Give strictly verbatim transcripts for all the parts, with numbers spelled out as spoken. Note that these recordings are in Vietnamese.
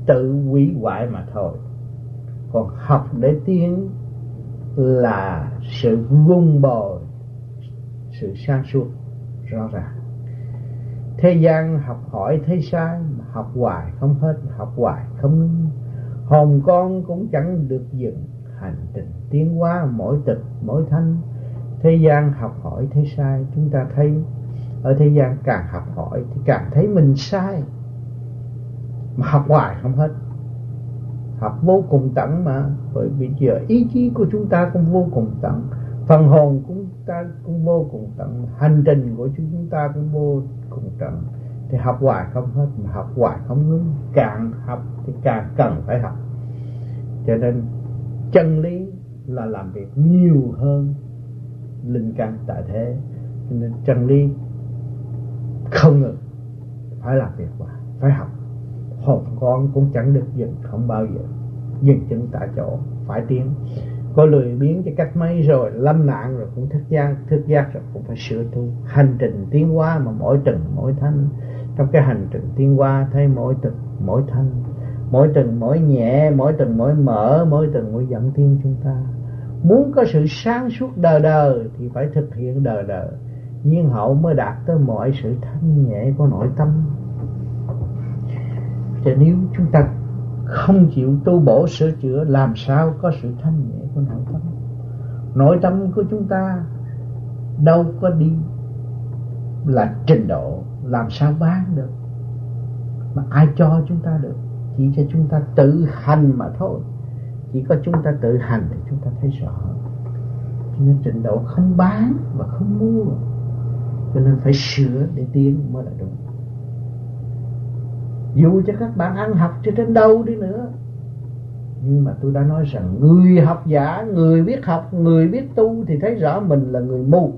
tự hủy hoại mà thôi. Còn học để tiến là sự vun bồi, sự sáng suốt rõ ràng. Thế gian học hỏi thấy sai, mà học hoài không hết, học hoài không ngưng. Hồn con cũng chẳng được dừng, hành trình tiến hóa mỗi tịch mỗi thanh. Thế gian học hỏi thấy sai, chúng ta thấy ở thế gian càng học hỏi thì càng thấy mình sai, mà học hoài không hết. Học vô cùng tận mà, bởi vì giờ ý chí của chúng ta cũng vô cùng tận, phần hồn của chúng ta cũng vô cùng tận, hành trình của chúng ta cũng vô cùng tận. Thì học hoài không hết, mà học hoài không ngưng. Càng học thì càng cần phải học. Cho nên chân lý là làm việc nhiều hơn linh căn tại thế. Cho nên chân lý không ngừng phải làm việc hoài, phải học. Hồn con cũng chẳng được dừng, không bao giờ dừng chân tại chỗ, phải tiến. Có lười biếng cho cách mấy rồi, lâm nạn rồi cũng thức giác, thức giác rồi cũng phải sửa tu. Hành trình tiến hóa mà mỗi từng mỗi thanh. Trong cái hành trình tiến hóa thấy mỗi từng mỗi thanh, mỗi từng mỗi nhẹ, mỗi từng mỗi mở, mỗi từng mỗi dẫn tiến chúng ta. Muốn có sự sáng suốt đời đời thì phải thực hiện đời đời, nhiên hậu mới đạt tới mọi sự thanh nhẹ của nội tâm. Chứ nếu chúng ta không chịu tu bổ sửa chữa, làm sao có sự thanh nhẹ của nội tâm? Nội tâm của chúng ta đâu có đi là trình độ, làm sao bán được? Mà ai cho chúng ta được? Chỉ cho chúng ta tự hành mà thôi. Chỉ có chúng ta tự hành thì chúng ta thấy rõ. Cho nên trình độ không bán và không mua. Cho nên phải sửa để tiến mới là đúng. Dù cho các bạn ăn học cho đến đâu đi nữa, nhưng mà tôi đã nói rằng người học giả, người biết học, người biết tu thì thấy rõ mình là người mù.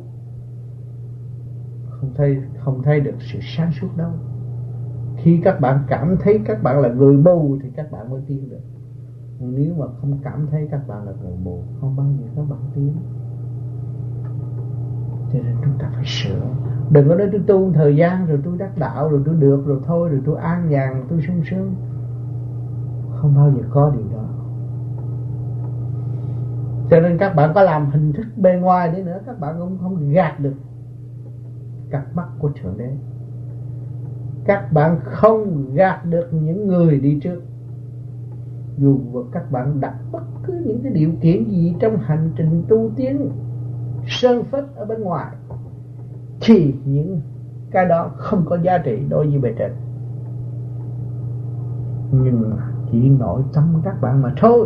Không thấy, không thấy được sự sáng suốt đâu. Khi các bạn cảm thấy các bạn là người mù thì các bạn mới tiến được. Nếu mà không cảm thấy các bạn là người mù, không bao giờ các bạn tiến. Cho nên chúng ta phải sửa. Đừng có nói tôi tu thời gian rồi tôi đắc đạo rồi tôi được rồi thôi, rồi tôi an nhàn, tôi sung sướng. Không bao giờ có điều đó. Cho nên các bạn có làm hình thức bề ngoài đi nữa, các bạn cũng không gạt được cặp mắt của Thượng Đế. Các bạn không gạt được những người đi trước. Dù các bạn đặt bất cứ những cái điều kiện gì trong hành trình tu tiến sơn phết ở bên ngoài, thì những cái đó không có giá trị đối với bề trên. Nhưng mà chỉ nội tâm các bạn mà thôi.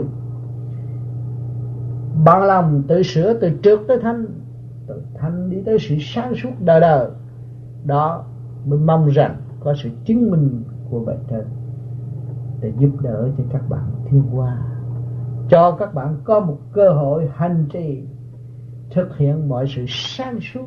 Bằng lòng tự sửa, từ trượt tới thanh, từ thanh đi tới sự sáng suốt đời đời. Đó mới mong rằng có sự chứng minh của bề trên để giúp đỡ cho các bạn thiên hoa, cho các bạn có một cơ hội hành trì thực hiện mọi sự sáng suốt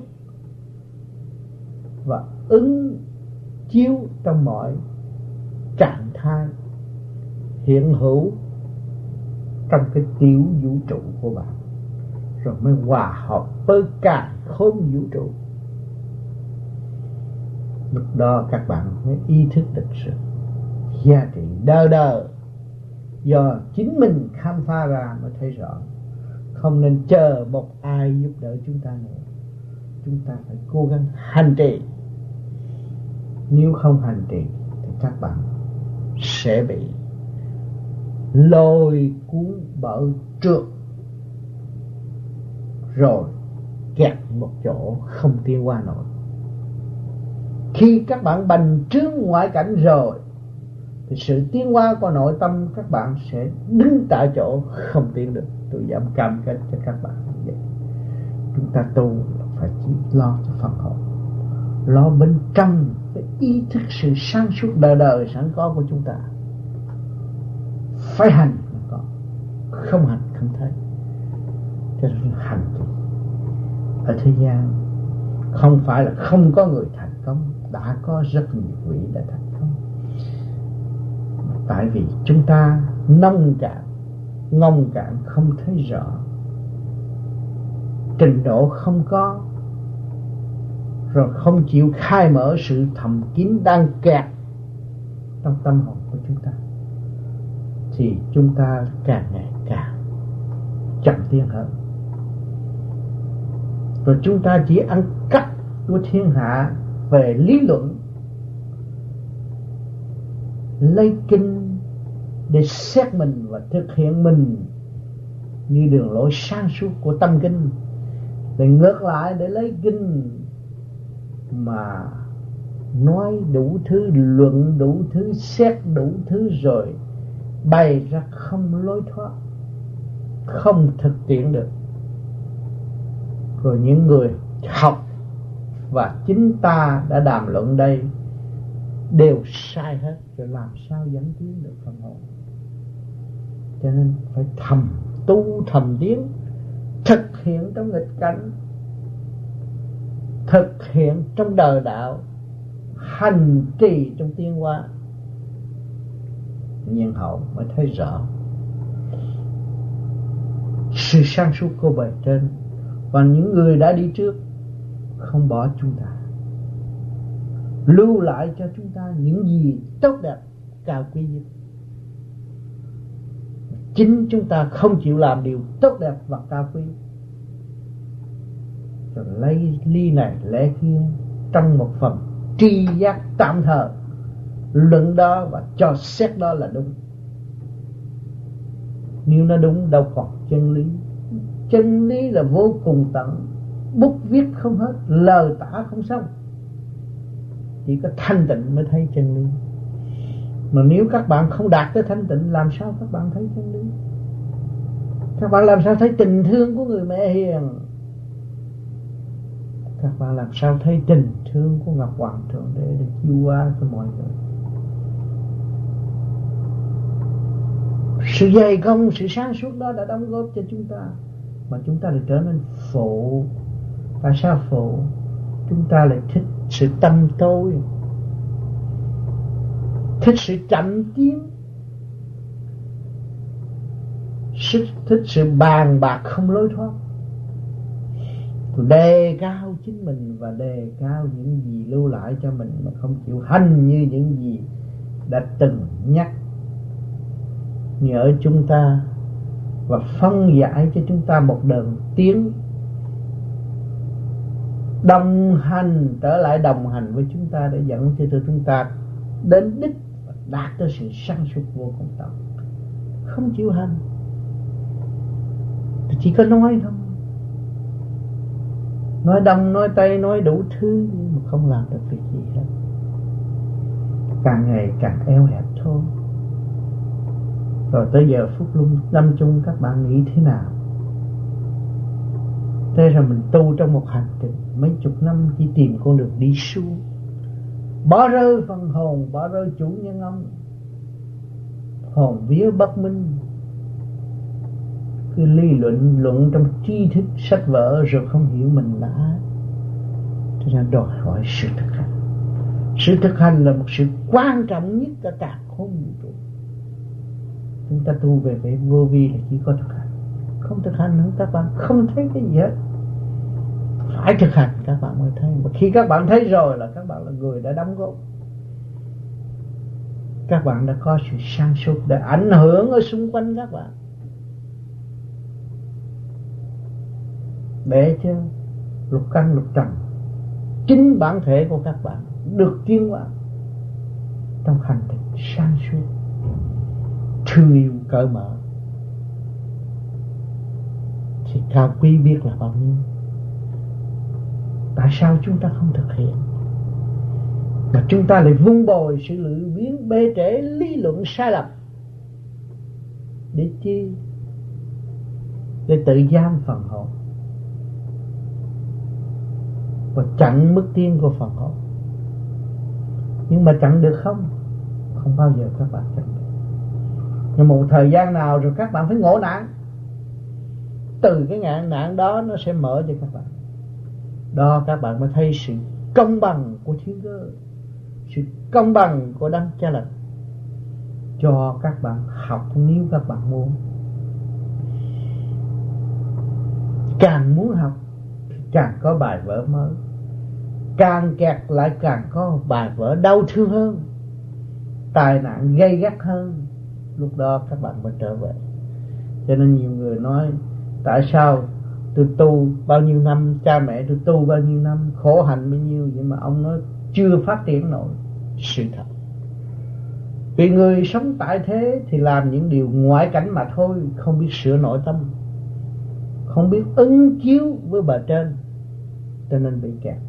và ứng chiếu trong mọi trạng thái hiện hữu trong cái tiểu vũ trụ của bạn, rồi mới hòa hợp với cả khối vũ trụ. Lúc đó các bạn mới ý thức được sự giá trị đời đời do chính mình khám phá ra mới thấy rõ. Không nên chờ một ai giúp đỡ chúng ta nữa. Chúng ta phải cố gắng hành trì. Nếu không hành trì thì các bạn sẽ bị lôi cuốn bởi trượt, rồi kẹt một chỗ không tiến qua nổi. Khi các bạn bành trướng ngoại cảnh rồi thì sự tiến hóa của nội tâm các bạn sẽ đứng tại chỗ không tiến được. Tôi dám cam kết cho các bạn như vậy. Chúng ta tu phải chỉ lo cho phần hồn, lo bên trong cái ý thức sự sáng suốt đời đời sẵn có của chúng ta. Phải hành mà có, không hành không thấy. Cho nên hành thì ở thế gian không phải là không có người thành công, đã có rất nhiều vị đã thành công. Tại vì chúng ta nông cạn, ngông cạn không thấy rõ, trình độ không có, rồi không chịu khai mở sự thầm kín đang kẹt trong tâm hồn của chúng ta. thì chúng ta càng ngày càng chậm tiến hơn. Rồi chúng ta chỉ ăn cắp của thiên hạ về lý luận, lấy kinh để xét mình và thực hiện mình như đường lối sáng suốt của tâm kinh, để ngược lại để lấy kinh mà nói đủ thứ, luận đủ thứ, xét đủ thứ, rồi bày ra không lối thoát, không thực tiễn được. Rồi những người học và chính ta đã đàm luận đây đều sai hết, rồi làm sao dẫn tiến được phần hồn. Cho nên phải thầm tu thầm tiến, thực hiện trong nghịch cảnh, thực hiện trong đời đạo, hành trì trong tiến hóa, nhiên hậu mới thấy rõ sự sáng suốt của bề trên. Và những người đã đi trước không bỏ chúng ta, lưu lại cho chúng ta những gì tốt đẹp cao quý nhất. Chính chúng ta không chịu làm điều tốt đẹp và cao quý, rồi lấy ly này lẽ kia trong một phần tri giác tạm thời, luận đó và cho xét đó là đúng. Nếu nó đúng đâu còn chân lý. Chân lý là vô cùng tận, bút viết không hết, lời tả không xong. Chỉ có thanh tịnh mới thấy chân lý. Mà nếu các bạn không đạt tới thanh tịnh, làm sao các bạn thấy chân lý? Các bạn làm sao thấy tình thương của người mẹ hiền? Các bạn làm sao thấy tình thương của Ngọc Hoàng Thượng Đế để chiêu hóa cho mọi người? Sự dày công, sự sáng suốt đó đã đóng góp cho chúng ta, mà chúng ta lại trở nên phụ. Tại sao phụ? Chúng ta lại thích sự tâm tối, thích sự chậm tiến, thích sự bàn bạc không lối thoát, đề cao chính mình và đề cao những gì lưu lại cho mình, mà không chịu hành như những gì đã từng nhắc nhở chúng ta và phân giải cho chúng ta một đường tiến đồng hành, trở lại đồng hành với chúng ta để dẫn cho chúng ta đến đích và đạt tới sự sáng suốt vô cùng tận. Không chịu hành thì chỉ có nói thôi, nói đông nói tây nói đủ thứ nhưng mà không làm được việc gì hết, càng ngày càng eo hẹp thôi. Rồi tới giờ phút lung lâm chung các bạn nghĩ thế nào? Thế rồi mình tu trong một hành trình mấy chục năm chỉ tìm con đường đi xuống, bỏ rơi phần hồn, bỏ rơi chủ nhân ông, hồn vía bất minh, cứ lý luận luận trong tri thức sách vở rồi không hiểu mình là ai. Cho nên đòi hỏi sự thực hành. Sự thực hành là một sự quan trọng nhất cả cả khôn vũ trụ. Chúng ta tu về cái vô vi là chỉ có thực hành. Không thực hành nữa các bạn không thấy cái gì hết. Phải thực hành các bạn mới thấy. Mà khi các bạn thấy rồi là các bạn là người đã đóng góp. Các bạn đã có sự sáng suốt để ảnh hưởng ở xung quanh các bạn, để cho lục căn lục trần chính bản thể của các bạn được tiến hóa trong hành trình sáng suốt, thương yêu cởi mở. Thì cao quý biết là bao nhiêu. Tại sao chúng ta không thực hiện, mà chúng ta lại vun bồi sự lười biếng bê trễ lý luận sai lầm? Để chi? Để tự giam phần hồn và chặn mức tiến của phần hồn. Nhưng mà chặn được không? Không bao giờ các bạn chặn được. Nhưng một thời gian nào rồi các bạn phải ngộ nạn. Từ cái ngạn nạn đó nó sẽ mở cho các bạn. Đó các bạn mới thấy sự công bằng của thiên cơ, sự công bằng của đấng cha lành cho các bạn học nếu các bạn muốn. Càng muốn học thì càng có bài vở mới, càng kẹt lại càng có bài vở đau thương hơn, tai nạn gây gắt hơn, lúc đó các bạn mới trở về. Cho nên nhiều người nói tại sao tôi tu bao nhiêu năm, cha mẹ tôi tu bao nhiêu năm, khổ hạnh bao nhiêu, vậy mà ông nói chưa phát triển nổi. Sự thật, vì người sống tại thế thì làm những điều ngoại cảnh mà thôi, không biết sửa nội tâm, không biết ứng chiếu với bề trên, cho nên bị kẹt.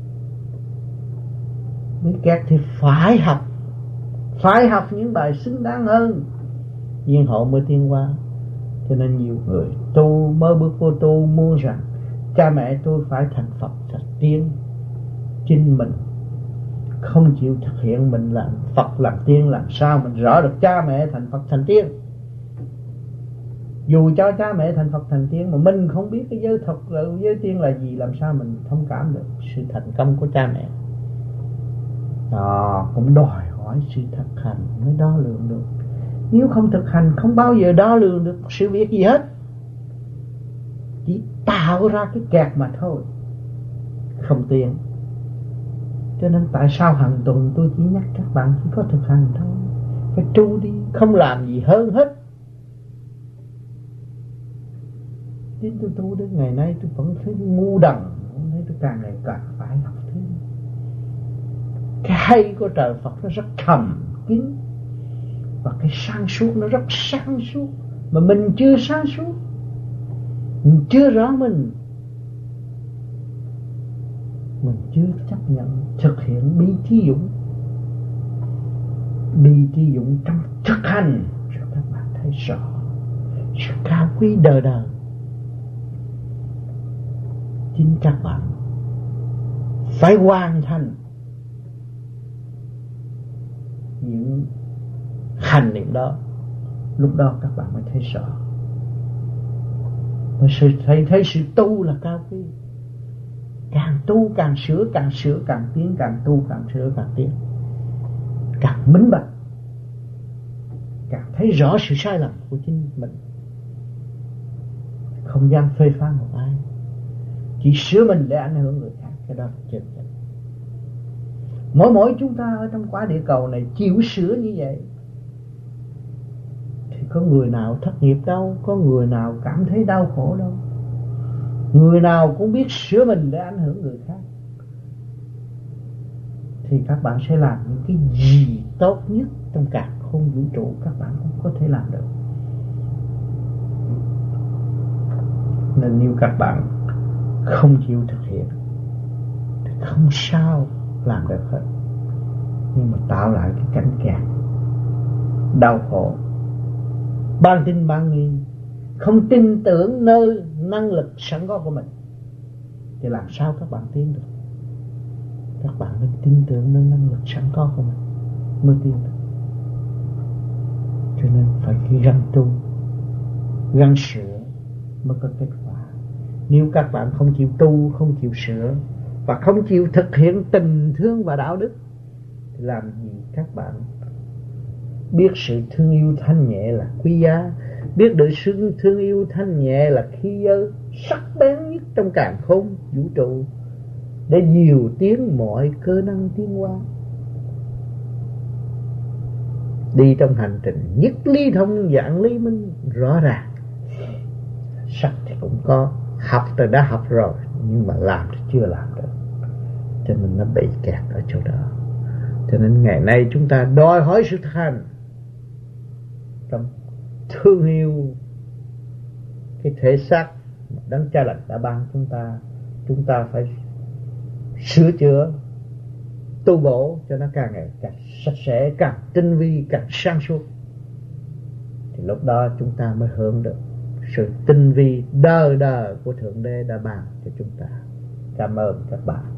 Bị kẹt thì phải học, phải học những bài xứng đáng hơn, nhiên hậu mới tiến qua. Cho nên nhiều người tu mới bước vô tu muốn rằng cha mẹ tôi phải thành Phật thành tiên, chính mình không chịu thực hiện mình làm Phật làm tiên, làm sao mình rõ được cha mẹ thành Phật thành tiên. Dù cho cha mẹ thành Phật thành tiên mà mình không biết cái giới Phật giới tiên là gì, làm sao mình thông cảm được sự thành công của cha mẹ. Đó cũng đòi hỏi sự thực hành mới đo lường được. Nếu không thực hành không bao giờ đo lường được sự việc gì hết, chỉ tạo ra cái kẹt mà thôi, không tiến. Cho nên tại sao hàng tuần tôi chỉ nhắc các bạn chỉ có thực hành thôi, phải tu đi, không làm gì hơn hết. Đến tôi tu đến ngày nay tôi vẫn thấy ngu đần, thấy tôi càng ngày càng phải học thêm. Cái hay của trời Phật nó rất thầm kín, và cái sáng suốt nó rất sáng suốt, mà mình chưa sáng suốt, mình chưa rõ mình, mình chưa chấp nhận thực hiện bí trí dũng. Bí trí dũng trong thực hành rồi các bạn thấy rõ sự cao quý đời đời. Chính các bạn phải hoàn thành những hành niệm đó, lúc đó các bạn mới thấy rõ, mới thấy, thấy sự tu là cao quý. Càng tu càng sửa, càng sửa càng tiến, càng tu càng sửa càng tiến, càng minh bạch, càng thấy rõ sự sai lầm của chính mình, không dám phê phán một ai, chỉ sửa mình để ảnh hưởng người khác. Cái đó là chân chính. Mỗi mỗi chúng ta ở trong quả địa cầu này chịu sửa như vậy thì có người nào thất nghiệp đâu, có người nào cảm thấy đau khổ đâu. Người nào cũng biết sửa mình để ảnh hưởng người khác, thì các bạn sẽ làm những cái gì tốt nhất trong cả không vũ trụ các bạn cũng có thể làm được. Nên nếu các bạn không chịu thực hiện thì không sao làm được hết, nhưng mà tạo lại cái cảnh kẹt đau khổ, ban tin ban nghi, không tin tưởng nơi năng lực sẵn có của mình, thì làm sao các bạn tiến được? Các bạn nên tin tưởng nơi năng lực sẵn có của mình mới tiến được. Cho nên phải gắng tu, gắng sửa mới có kết quả. Nếu các bạn không chịu tu, không chịu sửa và không chịu thực hiện tình thương và đạo đức thì làm gì các bạn biết sự thương yêu thanh nhẹ là quý giá, biết được sự thương yêu thanh nhẹ là khí giới sắc bén nhất trong càn khôn vũ trụ để nhiều tiến mọi cơ năng tiến hóa. Đi trong hành trình nhất lý thông dạng lý minh rõ ràng. Sắc thì cũng có, học thì đã học rồi, nhưng mà làm thì chưa làm được, cho nên nó bị kẹt ở chỗ đó. Cho nên ngày nay chúng ta đòi hỏi sự thực hành trong thương yêu cái thể xác Đấng Cha Lành đã ban chúng ta. Chúng ta phải sửa chữa, tu bổ cho nó càng ngày càng sạch sẽ, càng tinh vi, càng sáng suốt, thì lúc đó chúng ta mới hưởng được sự tinh vi đời đời của Thượng Đế đã ban cho chúng ta. Cảm ơn các bạn.